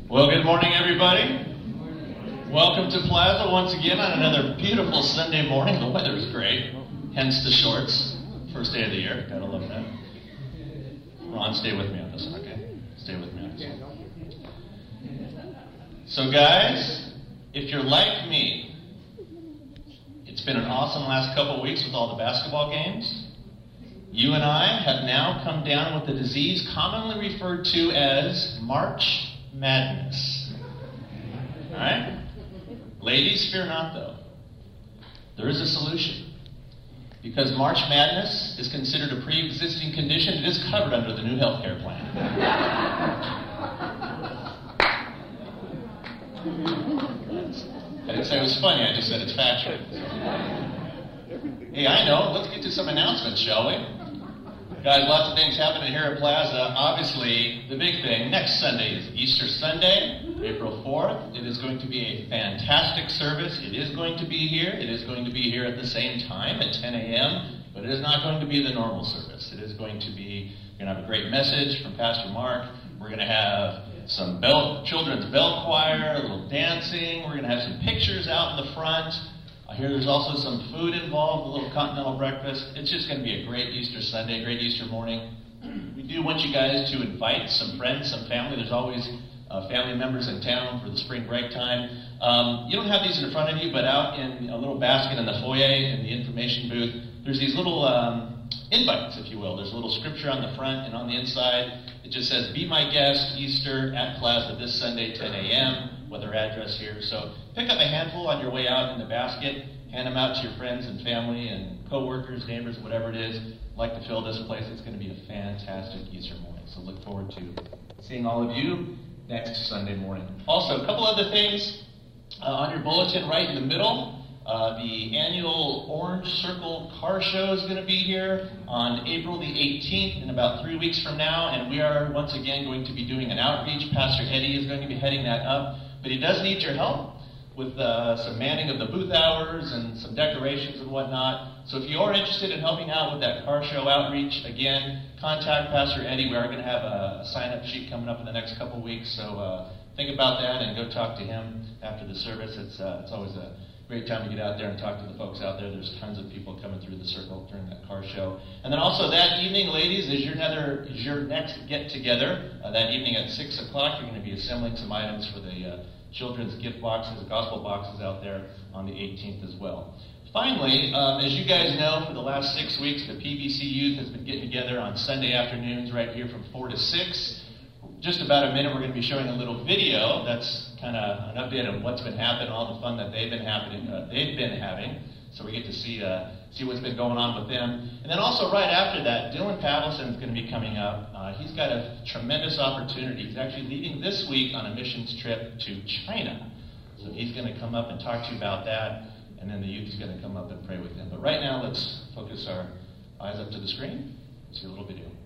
Well, good morning, everybody. Welcome to Plaza once again on another beautiful Sunday morning. The weather's great, hence the shorts. First day of the year. Gotta love that. Ron, stay with me on this one, okay? Stay with me on this one. So, guys, if you're like me, it's been an awesome last couple weeks with all the basketball games. You and I have now come down with the disease commonly referred to as March Madness. All right? Ladies, fear not, though. There is a solution. Because March Madness is considered a pre-existing condition, it is covered under the new health care plan. I didn't say it was funny, I just said it's factual. Hey, I know. Let's get to some announcements, shall we? Guys, lots of things happening here at Plaza. Obviously, the big thing, next Sunday is Easter Sunday, April 4th. It is going to be a fantastic service. It is going to be here. It is going to be here at the same time at 10 a.m., but it is not going to be the normal service. It is going to be, we're going to have a great message from Pastor Mark. We're going to have some children's bell choir, a little dancing. We're going to have some pictures out in the front. I hear there's also some food involved, a little continental breakfast. It's just going to be a great Easter Sunday, a great Easter morning. We do want you guys to invite some friends, some family. There's always family members in town for the spring break time. You don't have these in front of you, but out in a little basket in the foyer in the information booth, there's these little invites, if you will. There's a little scripture on the front and on the inside. It just says, "Be my guest, Easter at Plaza this Sunday, 10 a.m., with our address here. So pick up a handful on your way out in the basket, hand them out to your friends and family and co-workers, neighbors, whatever it is. I'd like to fill this place. It's going to be a fantastic Easter morning. So look forward to seeing all of you next Sunday morning. Also, a couple other things on your bulletin right in the middle. The annual Orange Circle Car Show is going to be here on April the 18th, in about 3 weeks from now, and we are once again going to be doing an outreach. Pastor Eddie is going to be heading that up, but he does need your help with some manning of the booth hours and some decorations and whatnot. So if you are interested in helping out with that car show outreach, again, contact Pastor Eddie. We are going to have a sign-up sheet coming up in the next couple weeks, so think about that and go talk to him after the service. It's always a great time to get out there and talk to the folks out there. There's tons of people coming through the circle during that car show. And then also that evening, ladies, is your next get-together. That evening at 6 o'clock, you're going to be assembling some items for the children's gift boxes, gospel boxes out there on the 18th as well. Finally, as you guys know, for the last 6 weeks, the PBC Youth has been getting together on Sunday afternoons right here from 4 to 6. Just about a minute, we're going to be showing a little video that's kind of an update on what's been happening, all the fun that they've been having. So we get to see what's been going on with them. And then also right after that, Dylan Pavelson is going to be coming up. He's got a tremendous opportunity. He's actually leaving this week on a missions trip to China. So he's going to come up and talk to you about that. And then the youth is going to come up and pray with him. But right now, let's focus our eyes up to the screen. See a little video.